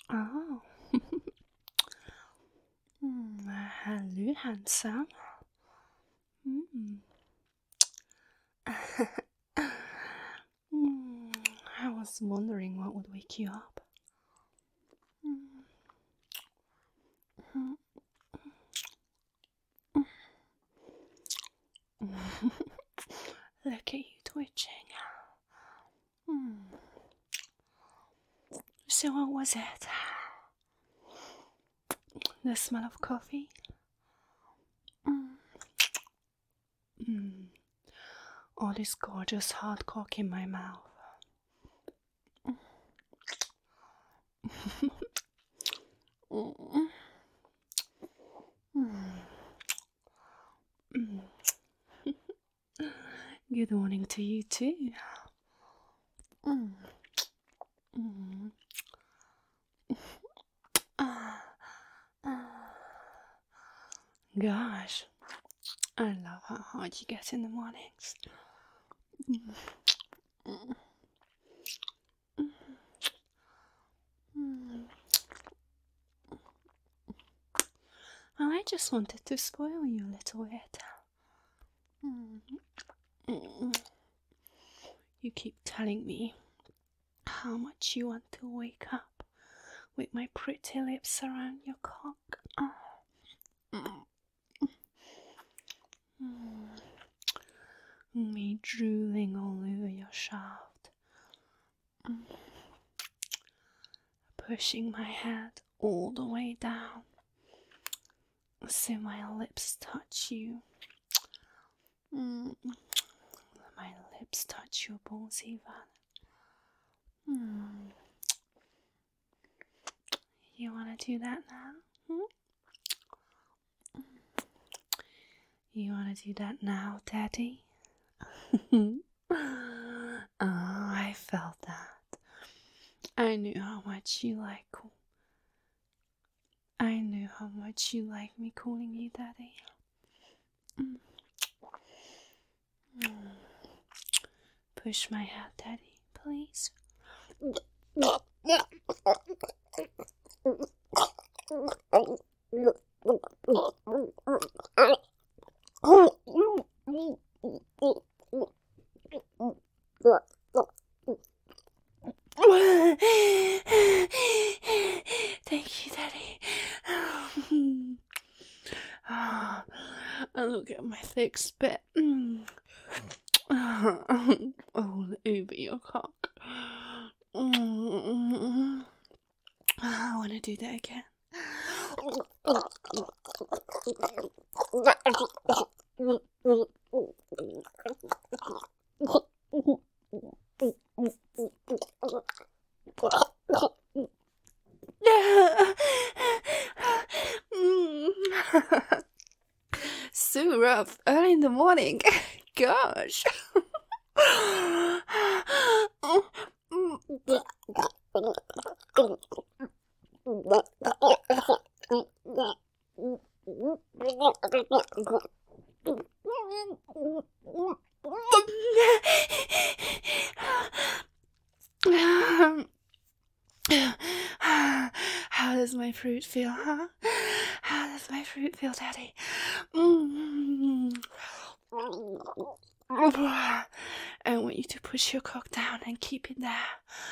Oh. Hello, handsome. Mm. Mm, I was wondering what would wake you up. Mm. Look at you twitching. Mm. So what was it? The smell of coffee? Mm. Mm. Or this gorgeous hot cock in my mouth? Mm. Mm. Mm. Good morning to you too. Mm. Mm. Ah. Ah. Gosh, I love how hard you get in the mornings. Mm. Mm. Mm. Well, I just wanted to spoil you a little bit. Mm. Mm. You keep telling me how much you want to wake up with my pretty lips around your cock. Oh. Mm. Mm. Me drooling all over your shaft. Mm. Pushing my head all the way down so my lips touch you. Mm. My lips touch your balls even. Mm. You wanna do that now? You wanna do that now, Daddy? Oh, I felt that. I knew how much you like. I knew how much you like me calling you Daddy. Mm. Mm. Push my head, Daddy, please. Thank you, Daddy. Look at my thick spit. All over your cock. I want to do that again. So rough early in the morning. Gosh. How does my fruit feel, huh? How does my fruit feel, Daddy? I want you to push your cock down and keep it there.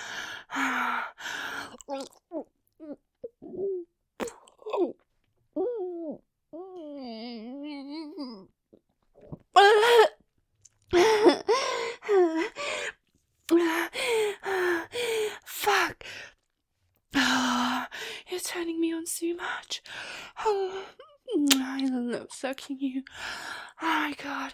Fuck. You're turning me on so much. I love sucking you. Oh my god.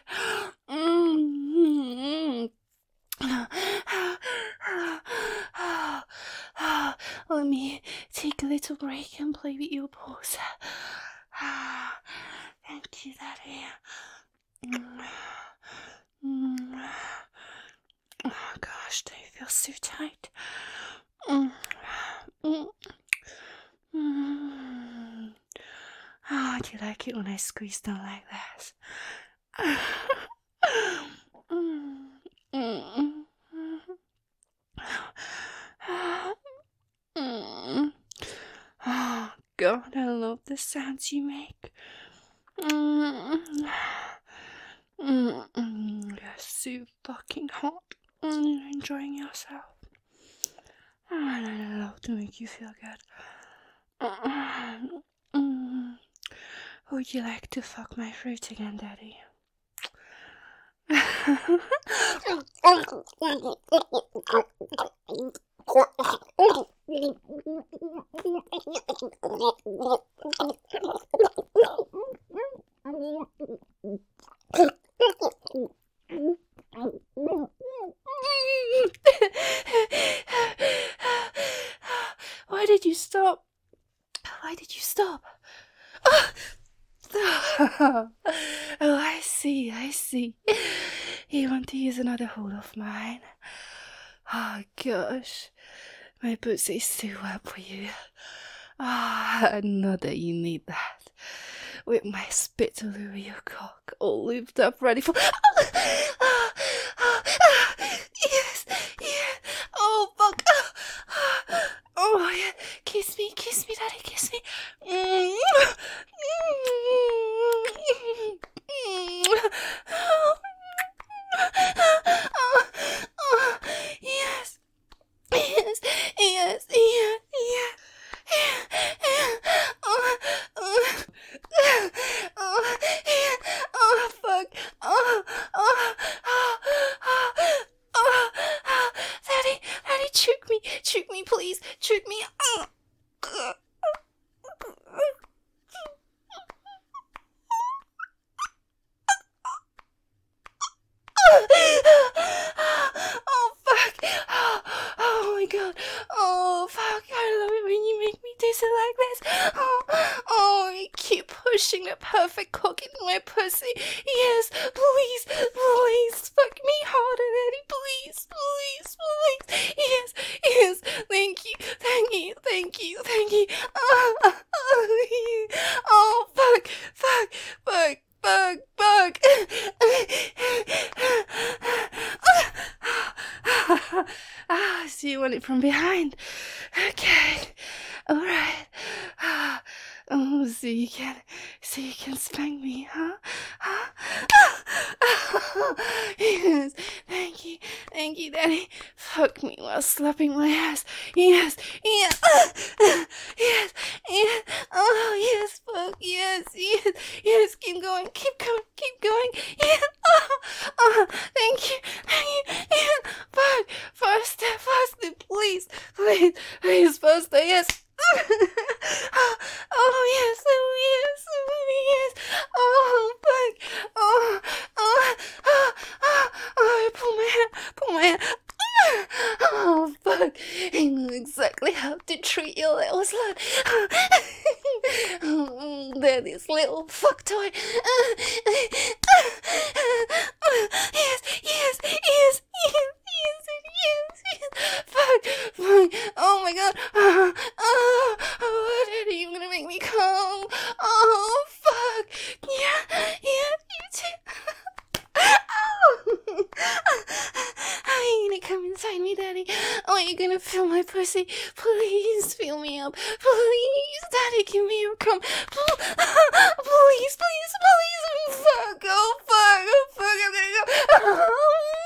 Let me take a little break and play with your balls. Thank you, Daddy. Oh gosh, they feel so tight. Oh, do you like it when I squeeze them like this? God, I love the sounds you make. Mm. You're so fucking hot. You're enjoying yourself. And I love to make you feel good. Would you like to fuck my fruit again, Daddy? Why did you stop? Why did you stop? Oh, I see. You want to use another hole of mine? Oh, gosh. My pussy's too wet for you. Not that you need that. With my spittle over your cock, all lubed up, ready for... Yes. Oh, fuck. Oh, yeah. Kiss me, Daddy, kiss me. Yes. Oh, fuck. Daddy, choke me, please, choke me. Oh, fuck. Oh, my God. Oh, fuck. I love it when you make me taste it like this. Oh, you keep pushing the perfect cock into my pussy. Yes, please. Fuck me harder, Daddy. Please. Yes. Thank you. Oh, fuck. So you want it from behind? Okay, all right. Oh, so you can spank me, huh? Yes, thank you, Daddy. Fuck me while slapping my ass. Yes. Oh, yes, fuck, yes. Keep going. Yeah. Thank you. Yeah. Fuck. Faster, please. Faster, yes. Oh, yes. Oh, fuck. Pull my hair. Oh, fuck. I know exactly how to treat your little slut. Daddy's little fuck toy. Yes. Fuck. Oh my God. Daddy, you're gonna make me come. Oh, fuck. Yeah, you too. Oh. Are you gonna come inside me, Daddy? Are you gonna feel my pussy? Please fill me up. Please, Daddy, give me your cum. Please. Fuck. Oh, fuck. I'm gonna go.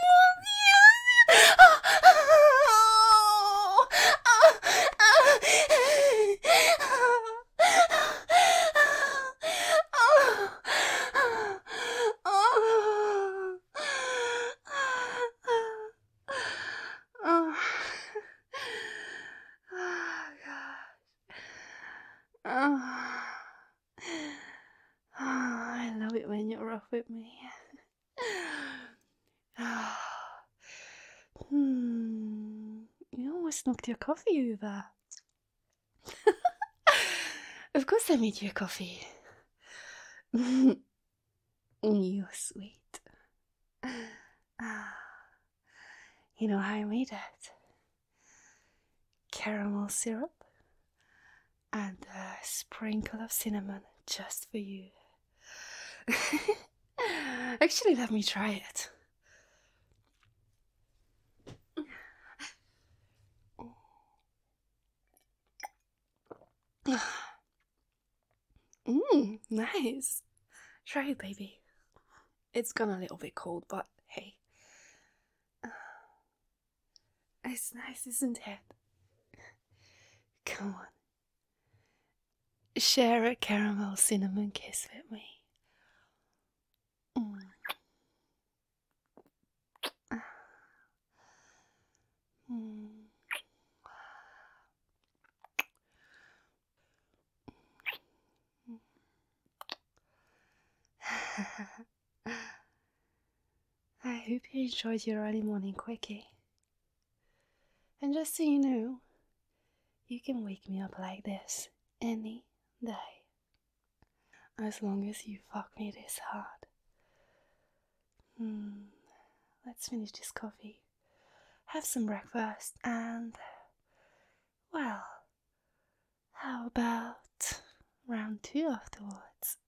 I love it when you're rough with me. You almost knocked your coffee over. Of course I made you a coffee. You're sweet. You know how I made it? Caramel syrup and a sprinkle of cinnamon just for you. Actually, let me try it. Nice. Try it, baby. It's gone a little bit cold, but hey. It's nice, isn't it? Come on. Share a caramel cinnamon kiss with me. Mm. Mm. I hope you enjoyed your early morning quickie. And just so you know, you can wake me up like this any day. As long as you fuck me this hard. Let's finish this coffee, have some breakfast, and, well, how about round 2 afterwards?